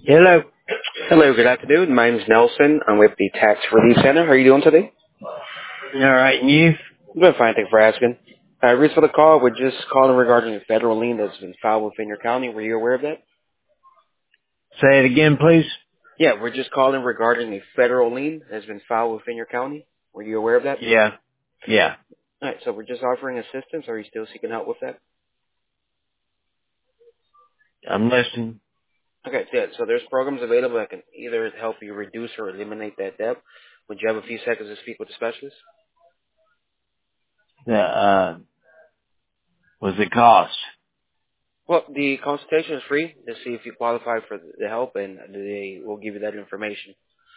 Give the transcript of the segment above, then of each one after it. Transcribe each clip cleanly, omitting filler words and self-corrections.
Hello. Hello, good afternoon. My name is Nelson. I'm with the Tax Relief Center. How are you doing today? All right, and you? I'm doing fine, thanks for asking. Reason for the call, we're just calling regarding a federal lien that's been filed within your county. Were you aware of that? Say it again, please. Yeah, we're just calling regarding a federal lien that's been filed within your county. Were you aware of that? Yeah. Yeah. All right, so we're just offering assistance. Are you still seeking help with that? I'm listening. Okay, yeah, so there's programs available that can either help you reduce or eliminate that debt. Would you have a few seconds to speak with the specialist? What's it cost? Well, the consultation is free to see if you qualify for the help, and they will give you that information.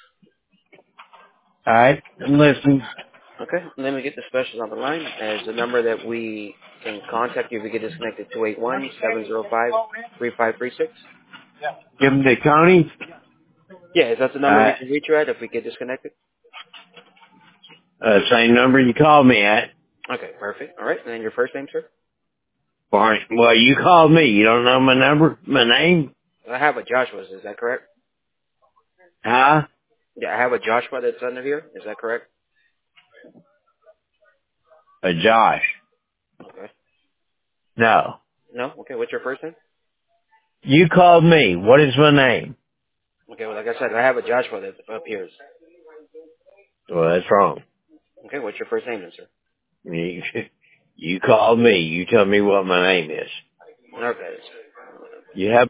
All right, I'm listening. Okay, let me get the specialist on the line. As the number that we can contact you if we get disconnected, 281-705-3536. Give them the county. Yeah, is that the All number we right. can reach you at if we get disconnected? Same number you called me at. Okay, perfect. All right, and then your first name, sir? Barney. Well, you called me. You don't know my number, my name? I have a Joshua, is that correct? Huh? Yeah, I have a Joshua that's under here. Is that correct? Josh. Okay. No. No? Okay, what's your first name? You called me. What is my name? Okay, well, like I said, I have a Joshua that appears. Well, that's wrong. Okay, what's your first name then, sir? You, you called me. You tell me what my name is. Okay. You have